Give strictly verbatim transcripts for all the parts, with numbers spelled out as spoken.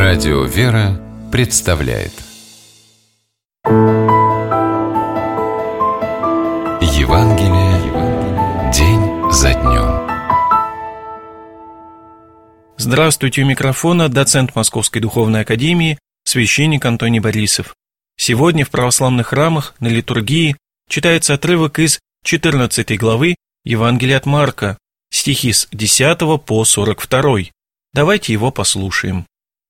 Радио «Вера» представляет Евангелие день за днем. Здравствуйте, у микрофона доцент Московской Духовной Академии, священник Антоний Борисов. Сегодня в православных храмах на литургии читается отрывок из четырнадцатой главы Евангелия от Марка, стихи с десятого по сорок второй. Давайте его послушаем.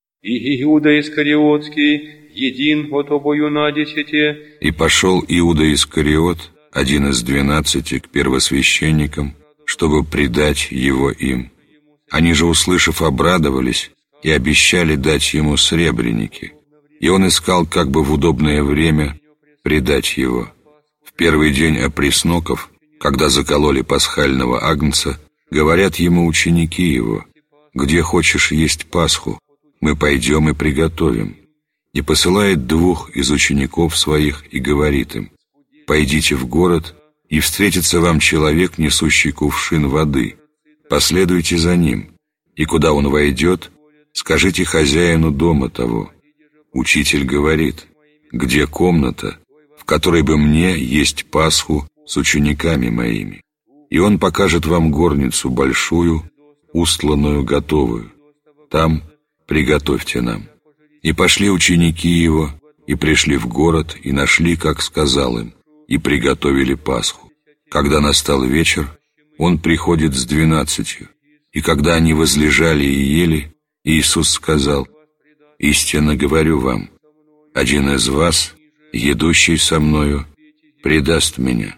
И Иуда Искариотский, един от обою на десяти. И пошел Иуда Искариот, один из двенадцати, к первосвященникам, чтобы предать его им. Они же, услышав, обрадовались и обещали дать ему сребреники. И он искал, как бы в удобное время, предать его. В первый день опресноков, когда закололи пасхального агнца, говорят ему ученики его: «Где хочешь есть Пасху, мы пойдем и приготовим». И посылает двух из учеников своих и говорит им: «Пойдите в город, и встретится вам человек, несущий кувшин воды. Последуйте за ним, и куда он войдет, скажите хозяину дома того: Учитель говорит: где комната, в которой бы мне есть Пасху с учениками моими? И он покажет вам горницу большую, устланную, готовую. Там приготовьте нам». И пошли ученики его, и пришли в город, и нашли, как сказал им, и приготовили Пасху. Когда настал вечер, он приходит с двенадцатью, и когда они возлежали и ели, Иисус сказал: «Истинно говорю вам, один из вас, едущий со мною, предаст меня».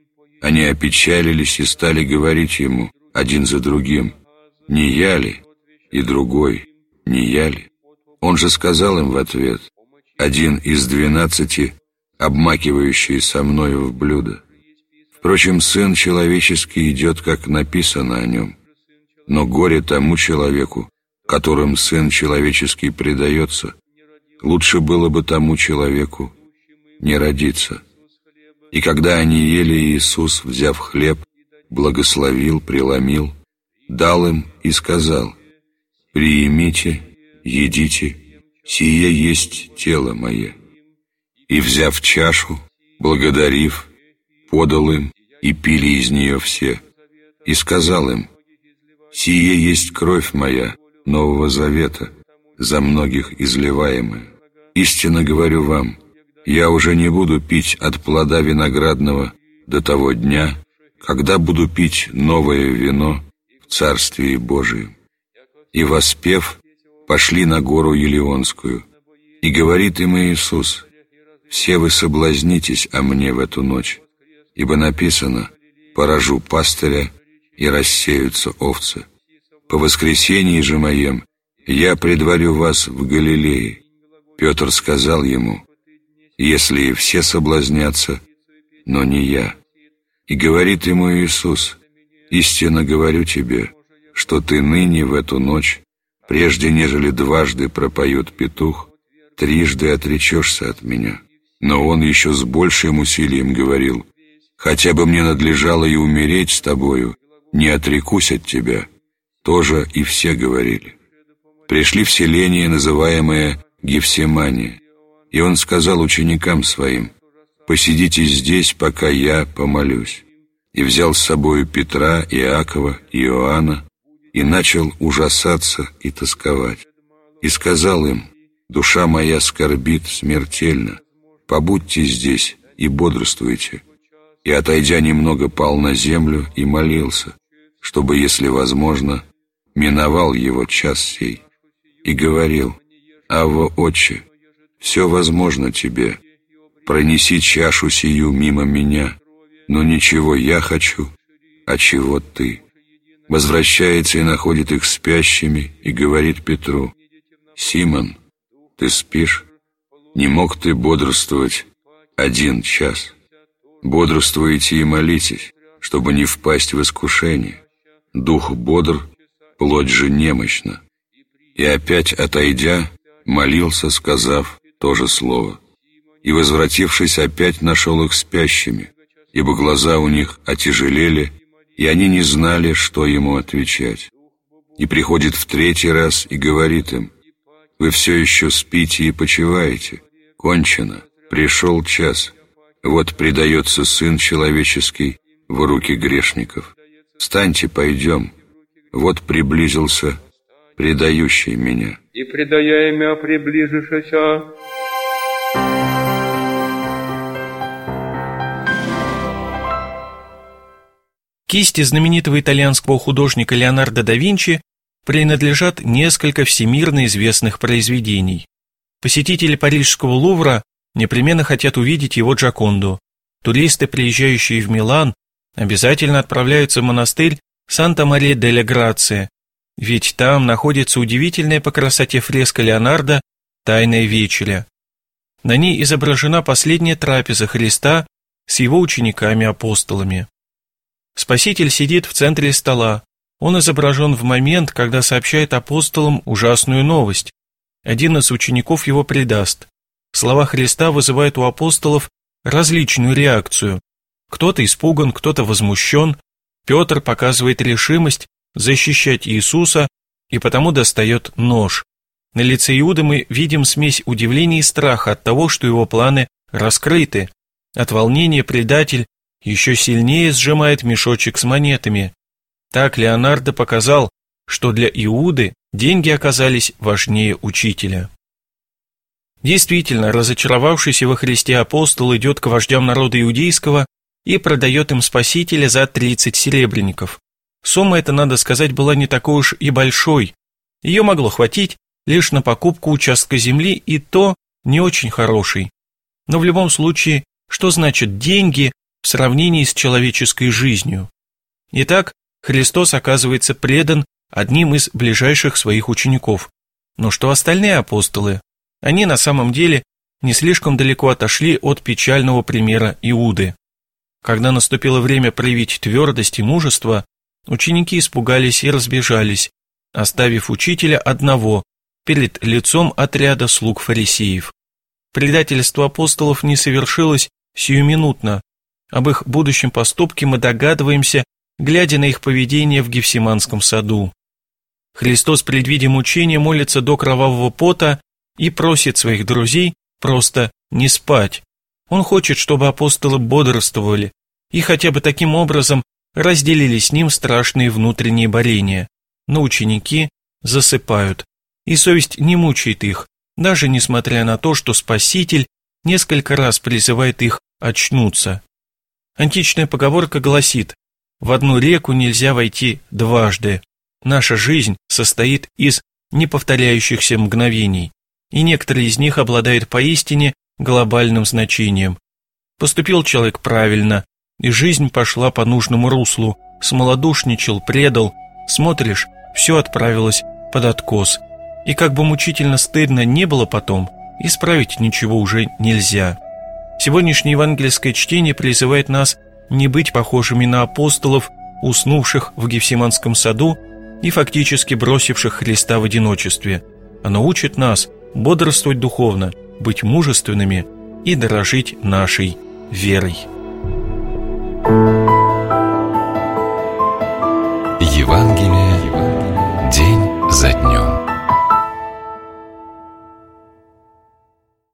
Они опечалились и стали говорить ему один за другим: «Не я ли?» И другой: «Не я ли?» Он же сказал им в ответ: «Один из двенадцати, обмакивающий со мною в блюдо. Впрочем, Сын Человеческий идет, как написано о нем. Но горе тому человеку, которым Сын Человеческий предается. Лучше было бы тому человеку не родиться». И когда они ели, Иисус, взяв хлеб, благословил, преломил, дал им и сказал: «Приимите, едите, сие есть тело мое». И, взяв чашу, благодарив, подал им, и пили из нее все. И сказал им: «Сие есть кровь моя Нового Завета, за многих изливаемая. Истинно говорю вам, я уже не буду пить от плода виноградного до того дня, когда буду пить новое вино в Царствии Божием». И, воспев, пошли на гору Елеонскую. И говорит им Иисус: «Все вы соблазнитесь о мне в эту ночь, ибо написано: поражу пастыря, и рассеются овцы. По воскресении же моем я предварю вас в Галилее». Петр сказал ему: «Если и все соблазнятся, но не я». И говорит ему Иисус: «Истинно говорю тебе, что ты ныне в эту ночь, прежде нежели дважды пропоет петух, трижды отречешься от меня». Но он еще с большим усилием говорил: «Хотя бы мне надлежало и умереть с тобою, не отрекусь от тебя». Тоже и все говорили. Пришли в селение, называемое Гефсимания, и он сказал ученикам своим: «Посидите здесь, пока я помолюсь». И взял с собою Петра, Иакова и Иоанна, и начал ужасаться и тосковать. И сказал им: «Душа моя скорбит смертельно, побудьте здесь и бодрствуйте». И, отойдя немного, пал на землю и молился, чтобы, если возможно, миновал его час сей. И говорил: «Авва, Отче, все возможно тебе, пронеси чашу сию мимо меня, но ничего я хочу, а чего ты». Возвращается и находит их спящими, и говорит Петру: «Симон, ты спишь? Не мог ты бодрствовать один час? Бодрствуйте и молитесь, чтобы не впасть в искушение. Дух бодр, плоть же немощна». И опять, отойдя, молился, сказав то же слово. И, возвратившись, опять нашел их спящими, ибо глаза у них отяжелели, и они не знали, что ему отвечать. И приходит в третий раз и говорит им: Вы все еще спите и почиваете. Кончено. Пришел час. Вот предается Сын Человеческий в руки грешников. Встаньте, пойдем. Вот приблизился предающий меня. И предая мя приближишься. Кисти знаменитого итальянского художника Леонардо да Винчи принадлежат несколько всемирно известных произведений. Посетители парижского Лувра непременно хотят увидеть его Джоконду. Туристы, приезжающие в Милан, обязательно отправляются в монастырь Санта-Мария-дель-Грация, ведь там находится удивительная по красоте фреска Леонардо «Тайная вечеря». На ней изображена последняя трапеза Христа с его учениками-апостолами. Спаситель сидит в центре стола. Он изображен в момент, когда сообщает апостолам ужасную новость. Один из учеников его предаст. Слова Христа вызывают у апостолов различную реакцию. Кто-то испуган, кто-то возмущен. Петр показывает решимость защищать Иисуса и потому достает нож. На лице Иуды мы видим смесь удивления и страха от того, что его планы раскрыты. От волнения предатель еще сильнее сжимает мешочек с монетами. Так Леонардо показал, что для Иуды деньги оказались важнее учителя. Действительно, разочаровавшийся во Христе апостол идет к вождям народа иудейского и продает им Спасителя за тридцать серебряников. Сумма эта, надо сказать, была не такой уж и большой. Ее могло хватить лишь на покупку участка земли, и то не очень хороший. Но в любом случае, что значит деньги в сравнении с человеческой жизнью? Итак, Христос оказывается предан одним из ближайших своих учеников. Но что остальные апостолы? Они на самом деле не слишком далеко отошли от печального примера Иуды. Когда наступило время проявить твердость и мужество, ученики испугались и разбежались, оставив учителя одного перед лицом отряда слуг фарисеев. Предательство апостолов не совершилось сиюминутно. Об их будущем поступке мы догадываемся, глядя на их поведение в Гефсиманском саду. Христос, предвидя мучения, молится до кровавого пота и просит своих друзей просто не спать. Он хочет, чтобы апостолы бодрствовали и хотя бы таким образом разделили с ним страшные внутренние борения. Но ученики засыпают, и совесть не мучает их, даже несмотря на то, что Спаситель несколько раз призывает их очнуться. Античная поговорка гласит: «В одну реку нельзя войти дважды». Наша жизнь состоит из неповторяющихся мгновений, и некоторые из них обладают поистине глобальным значением. Поступил человек правильно, и жизнь пошла по нужному руслу, смолодушничал, предал, смотришь, все отправилось под откос. И как бы мучительно стыдно не было потом, исправить ничего уже нельзя. Сегодняшнее евангельское чтение призывает нас не быть похожими на апостолов, уснувших в Гефсиманском саду и фактически бросивших Христа в одиночестве. Оно учит нас бодрствовать духовно, быть мужественными и дорожить нашей верой. Евангелие день за днем.